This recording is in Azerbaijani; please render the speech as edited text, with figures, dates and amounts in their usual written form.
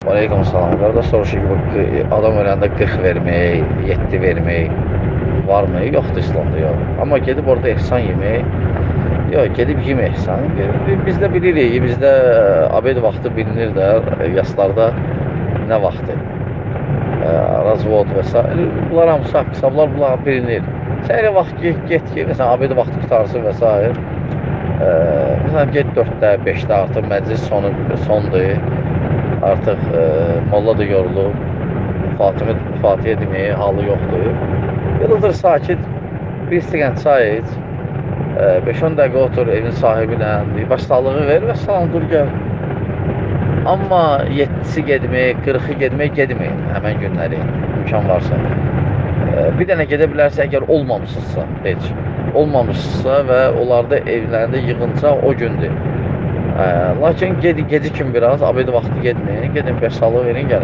Aleyküm salam. Qardaş soruşur ki, bu adam öləndə 40 vermək, 7 vermək varmı? Yoxdur İslamda, yox. Amma gedib orada ehsan yemək, yox, gedib yemə ehsan. Biz də bilirik, bizdə abed vaxtı bilinir də, yaslarda nə vaxtı, razvod və s. Bunlar hamısı haqq hesablar, bunlar bilinir. Sən elə vaxt get ki, məsələn, abed vaxtı qutarsın və s. Məsələn, get 4-də, 5-də artıq məclis sondur. Artıq molla da yorulub, Fatihə deməyə halı yoxdur. Yılıdır sakit, bir stəkan çay iç, 5-10 dəqiqə otur evin sahibi ilə, başsağlığı ver və salam dur gəl. Amma 7-si gedmək, 40-ı gedməyin həmən günləri, imkan varsa. Bir dənə gedə bilərsə, əgər olmamışsınızsa, heç. Olmamışsınızsa və onlarda evlərində yığınca o gündür. Lakin gecikün biraz, abed vaxtı gedməyin, gedin 5 salı verin gəlin.